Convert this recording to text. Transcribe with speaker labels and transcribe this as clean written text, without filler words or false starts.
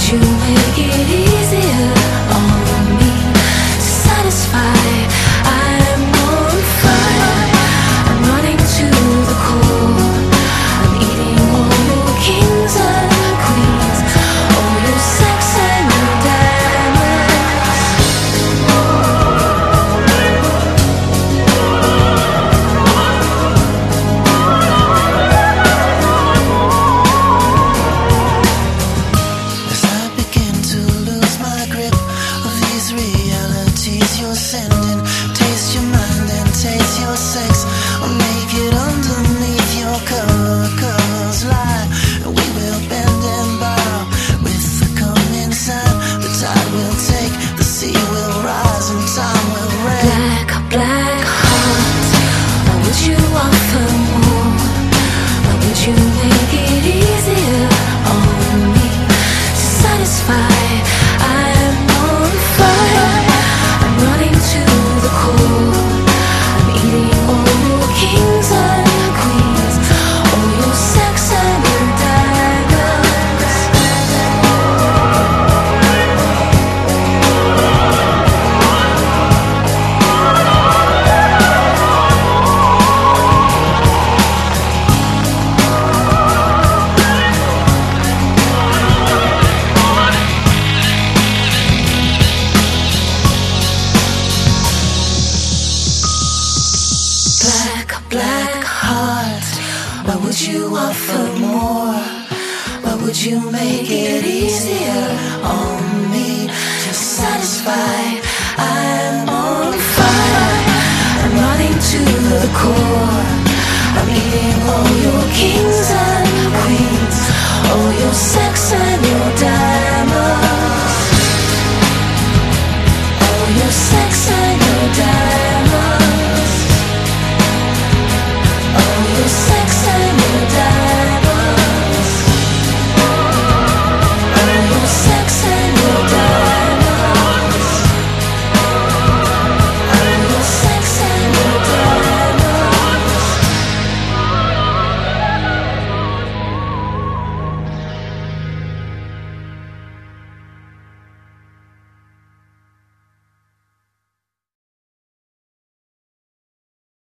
Speaker 1: you make it easier on me to satisfy? I'm on fire, I'm running to the core. I'm eating all your kings and queens, all your sex and your diamonds.
Speaker 2: As I begin to lose my grip of these realities you're sending, taste your mind and taste your sex, or make it underneath your covers lie, and we will bend and borrow with the coming sun. The tide will take, the sea will rise, and time will rain.
Speaker 1: Black heart, why would you offer more? Why would you make it easier on me to satisfy? I'm on fire, I'm running to the core. I'm eating all your kings and queens, all your sex and your diamonds. Black heart, why would you offer more? Why would you make it easier on me to satisfy? I'm on fire, I'm running to the core. I'm eating all your